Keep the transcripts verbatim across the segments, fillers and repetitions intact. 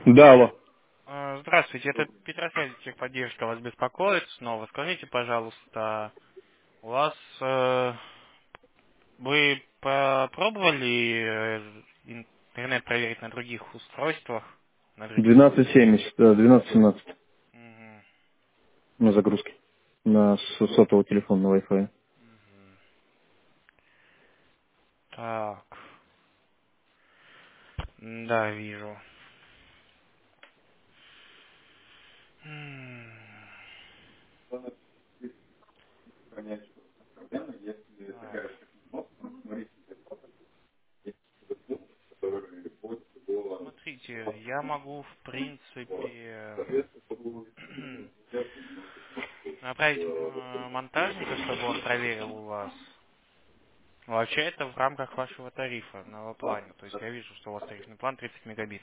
Да, алло. Э, Здравствуйте, это Петросвязь техподдержка вас беспокоит снова. Скажите, пожалуйста, у вас э, вы попробовали э, интернет проверить на других устройствах, на других двенадцать телефонах? семьдесят, да, двенадцать семнадцать Мгм, на загрузке. На с- сотового телефона на Wi-Fi. мгм. Так, да, вижу. М, Так, смотрите, я могу в принципе направить э, монтажника, чтобы он проверил у вас. Вообще это в рамках вашего тарифа на плане. То есть я вижу, что у вас тарифный план тридцать мегабит.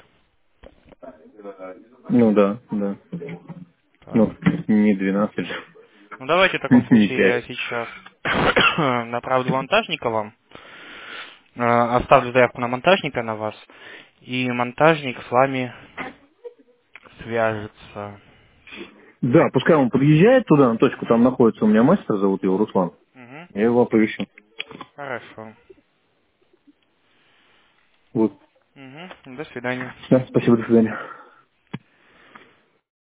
Ну да, да. Так. Ну, не двенадцать же. Ну давайте в таком Не случае я пять. сейчас направлю монтажника вам. Э, Оставлю заявку на монтажника на вас. И монтажник с вами свяжется. Да, пускай он подъезжает туда, на точку, там находится у меня мастер, зовут его Руслан. Угу. Я его оповещу. Хорошо. Вот. Угу. До свидания. Да, спасибо, до свидания.